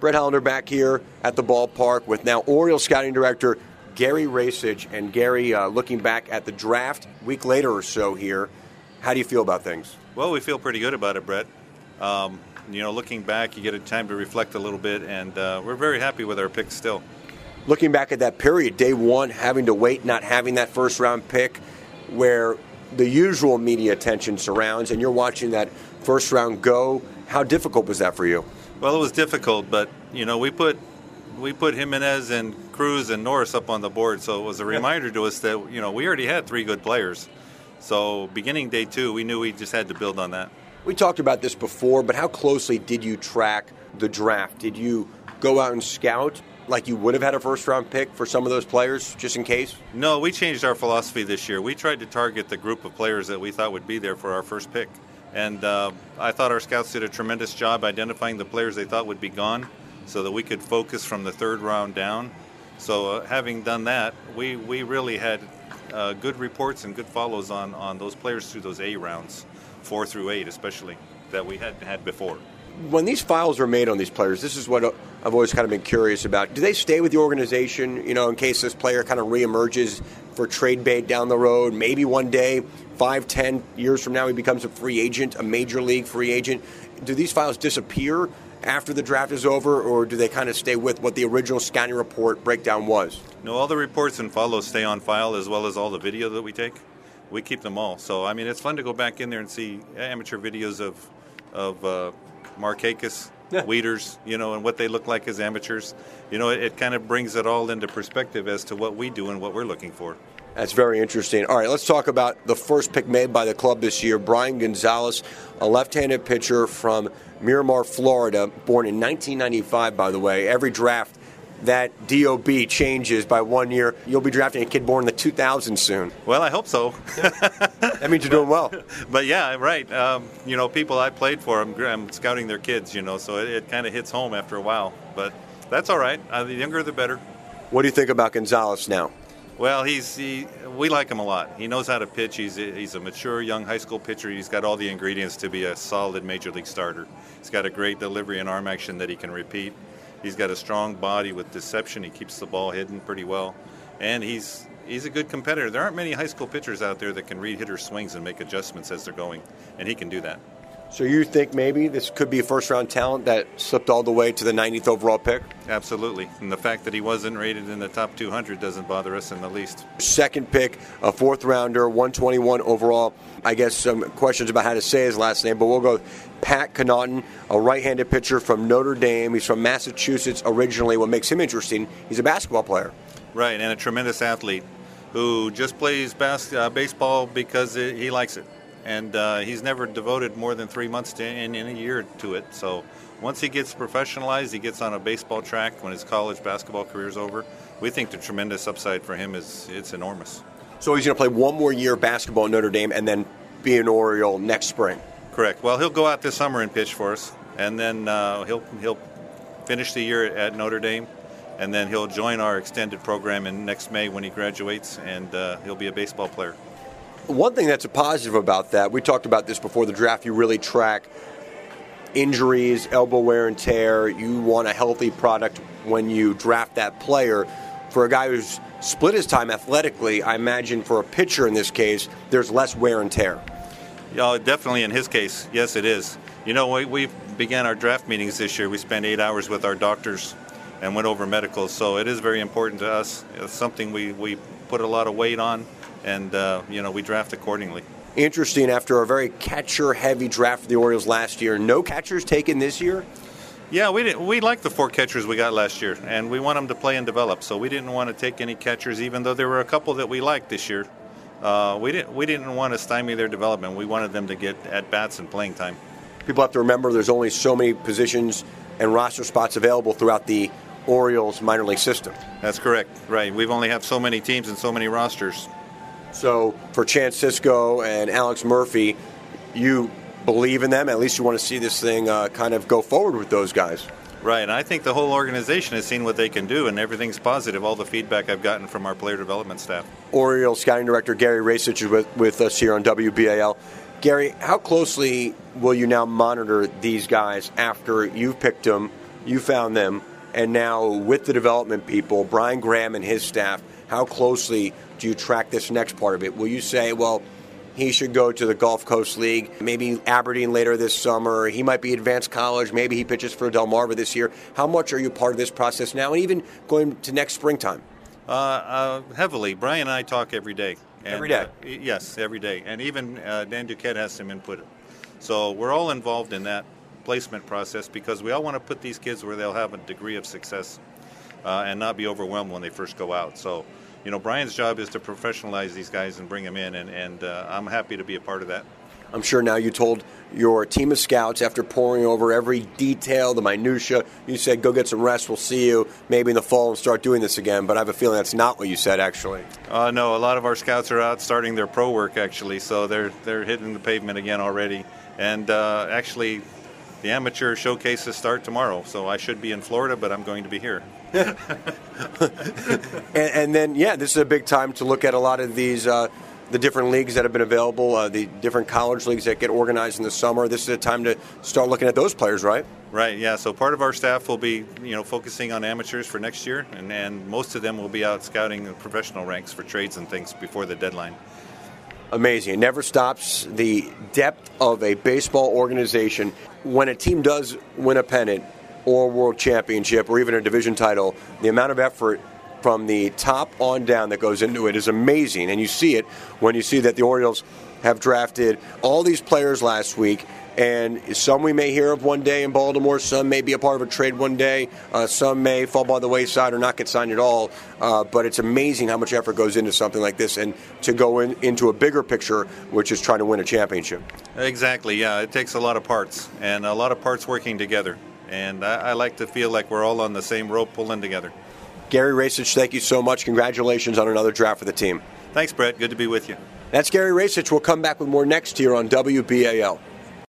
Brett Hollander back here at the ballpark with now Orioles scouting director Gary Racich. And Gary, looking back at the draft, week later or so here, how do you feel about things? Well, we feel pretty good about it, Brett. Looking back, you get a time to reflect a little bit, and we're very happy with our picks still. Looking back at that period, day one, having to wait, not having that first-round pick, where the usual media attention surrounds, and you're watching that first round go, how difficult was that for you? Well, it was difficult, but we put Jimenez and Cruz and Norris up on the board, so it was a reminder to us that we already had three good players. So beginning day two, we knew we just had to build on that. We talked about this before, but how closely did you track the draft? Did you go out and scout like you would have had a first-round pick for some of those players, just in case? No, we changed our philosophy this year. We tried to target the group of players that we thought would be there for our first pick. And I thought our scouts did a tremendous job identifying the players they thought would be gone so that we could focus from the third round down. So having done that, we really had good reports and good follows on those players through those A rounds, 4 through 8 especially, that we hadn't had before. When these files are made on these players, this is what I've always kind of been curious about. Do they stay with the organization, in case this player kind of reemerges for trade bait down the road? Maybe one day, 5-10 years from now, he becomes a free agent, a major league free agent. Do these files disappear after the draft is over, or do they kind of stay with what the original scouting report breakdown was? No, all the reports and follows stay on file, as well as all the video that we take. We keep them all. So, it's fun to go back in there and see amateur videos of Markakis, Wieters, and what they look like as amateurs. It kind of brings it all into perspective as to what we do and what we're looking for. That's very interesting. All right, let's talk about the first pick made by the club this year, Brian Gonzalez, a left-handed pitcher from Miramar, Florida, born in 1995, by the way. Every draft, that DOB changes by 1 year. You'll be drafting a kid born in the 2000s soon. Well, I hope so. That means you're doing well. But yeah, right. People I played for, I'm scouting their kids, so it kind of hits home after a while. But that's all right. The younger, the better. What do you think about Gonzalez now? Well, we like him a lot. He knows how to pitch. He's a mature young high school pitcher. He's got all the ingredients to be a solid major league starter. He's got a great delivery and arm action that he can repeat. He's got a strong body with deception. He keeps the ball hidden pretty well. And he's a good competitor. There aren't many high school pitchers out there that can read hitters' swings and make adjustments as they're going, and he can do that. So you think maybe this could be a first-round talent that slipped all the way to the 90th overall pick? Absolutely. And the fact that he wasn't rated in the top 200 doesn't bother us in the least. Second pick, a fourth-rounder, 121 overall. I guess some questions about how to say his last name, but we'll go with Pat Connaughton, a right-handed pitcher from Notre Dame. He's from Massachusetts originally. What makes him interesting, he's a basketball player. Right, and a tremendous athlete who just plays baseball because he likes it. And he's never devoted more than 3 months in a year to it. So once he gets professionalized, he gets on a baseball track when his college basketball career is over. We think the tremendous upside for him it's enormous. So he's going to play one more year of basketball at Notre Dame and then be an Oriole next spring? Correct. Well, he'll go out this summer and pitch for us, and then he'll finish the year at Notre Dame, and then he'll join our extended program in next May when he graduates, and he'll be a baseball player. One thing that's a positive about that, we talked about this before the draft, you really track injuries, elbow wear and tear. You want a healthy product when you draft that player. For a guy who's split his time athletically, I imagine for a pitcher in this case, there's less wear and tear. Yeah, definitely in his case, yes, it is. We began our draft meetings this year. We spent 8 hours with our doctors and went over medicals, so it is very important to us. It's something we put a lot of weight on. And, we draft accordingly. Interesting, after a very catcher-heavy draft for the Orioles last year, no catchers taken this year? Yeah, we liked the 4 catchers we got last year, and we want them to play and develop. So we didn't want to take any catchers, even though there were a couple that we liked this year. We didn't want to stymie their development. We wanted them to get at-bats and playing time. People have to remember there's only so many positions and roster spots available throughout the Orioles minor league system. That's correct, right. We've only have so many teams and so many rosters. So for Chance Sisco and Alex Murphy, you believe in them? At least you want to see this thing kind of go forward with those guys. Right, and I think the whole organization has seen what they can do, and everything's positive, all the feedback I've gotten from our player development staff. Orioles scouting director Gary Racich is with us here on WBAL. Gary, how closely will you now monitor these guys after you've picked them you found them, and now with the development people, Brian Graham and his staff, how closely do you track this next part of it? Will you say, well, he should go to the Gulf Coast League, maybe Aberdeen later this summer, he might be advanced college, maybe he pitches for Delmarva this year? How much are you part of this process now, and even going to next springtime? Heavily. Brian and I talk every day. And, every day? Yes, every day. And even Dan Duquette has some input. So we're all involved in that placement process because we all want to put these kids where they'll have a degree of success and not be overwhelmed when they first go out. So, Brian's job is to professionalize these guys and bring them in, and I'm happy to be a part of that. I'm sure now you told your team of scouts, after poring over every detail, the minutia, you said, go get some rest, we'll see you maybe in the fall and start doing this again. But I have a feeling that's not what you said, actually. No, a lot of our scouts are out starting their pro work, actually, so they're hitting the pavement again already. And actually, the amateur showcases start tomorrow, so I should be in Florida, but I'm going to be here. and then, this is a big time to look at a lot of these the different leagues that have been available, the different college leagues that get organized in the summer. This is a time to start looking at those players, right? Right, yeah. So part of our staff will be, focusing on amateurs for next year, and most of them will be out scouting the professional ranks for trades and things before the deadline. Amazing. It never stops. The depth of a baseball organization. When a team does win a pennant or a world championship or even a division title, the amount of effort from the top on down that goes into it is amazing. And you see it when you see that the Orioles have drafted all these players last week. And some we may hear of one day in Baltimore. Some may be a part of a trade one day. Some may fall by the wayside or not get signed at all. But it's amazing how much effort goes into something like this, and to go into a bigger picture, which is trying to win a championship. Exactly, yeah. It takes a lot of parts, and a lot of parts working together. And I like to feel like we're all on the same rope pulling together. Gary Racich, thank you so much. Congratulations on another draft for the team. Thanks, Brett. Good to be with you. That's Gary Racich. We'll come back with more next here on WBAL.